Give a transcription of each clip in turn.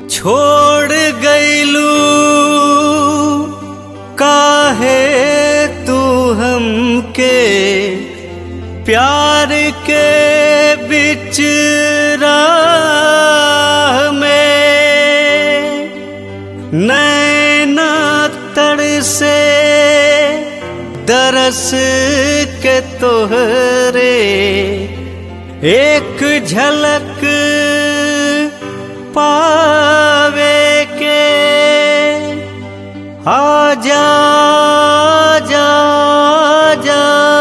छोड़ गईलू काहे तू हमके प्यार के बिच राह में नैना तड़ से दरस के तोहरे एक झलक पावे के आजा जा जा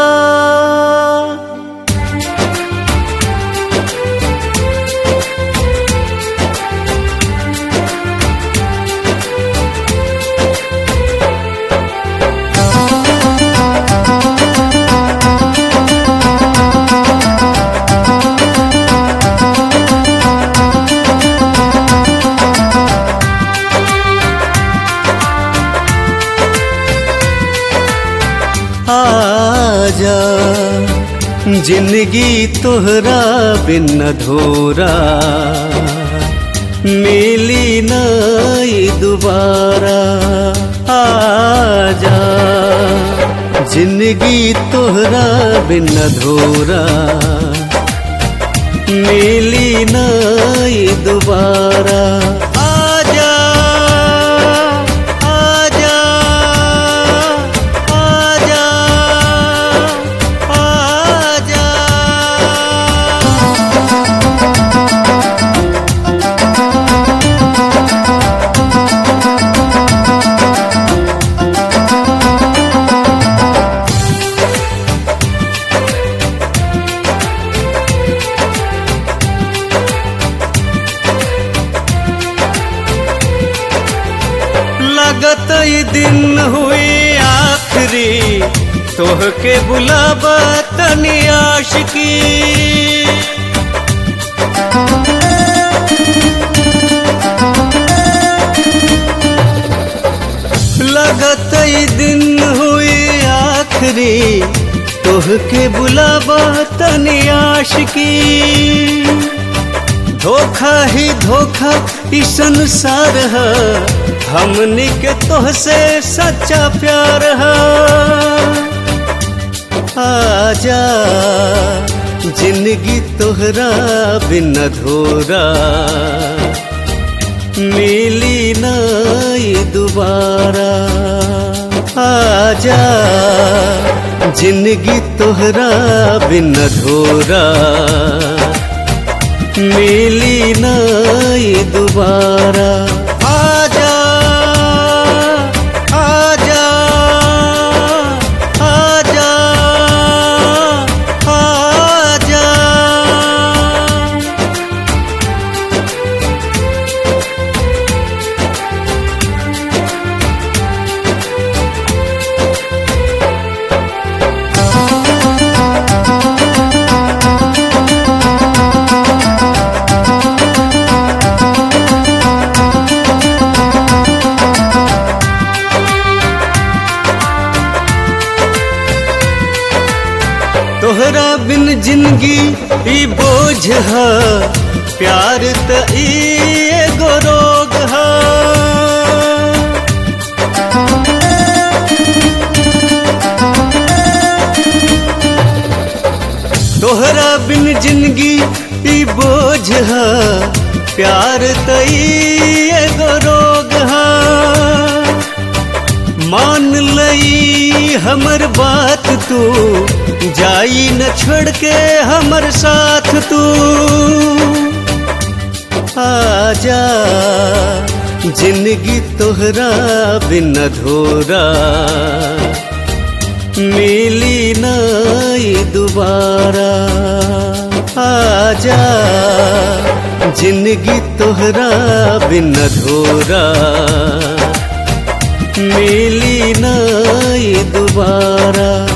आजा जिंदगी तोहरा बिन अधूरा मिली नहीं दोबारा। आजा जिंदगी तोहरा बिन अधूरा मिली नहीं दोबारा। लगत ई दिन हुई आखिरी तोहके बुलावा तनी आशिकी। लगत ई दिन हुई आखिरी तोहके बुलावा तनी आशिकी। धोखा ही धोखा ई संसार है हमनी के तोहसे सच्चा प्यार है। आजा जिंदगी तोहरा बिन अधूरा मिली नहीं दोबारा। आजा जिंदगी तोहरा बिन अधूरा मिली नहीं दोबारा। आजा आजा आजा आजा तोहरा बिन जिंदगी ई बोझ है प्यार त ई एगो रोग है। तोहरा बिन जिंदगी ई बोझ है प्यार त ई एगो रोग है। मान लई हमर बात तू जाई न छोड़ के हमर साथ तू। आजा जिंदगी तोहरा बिन अधूरा मिली नहीं दोबारा। आजा जिंदगी तोहरा बिन अधूरा मिली नहीं दोबारा।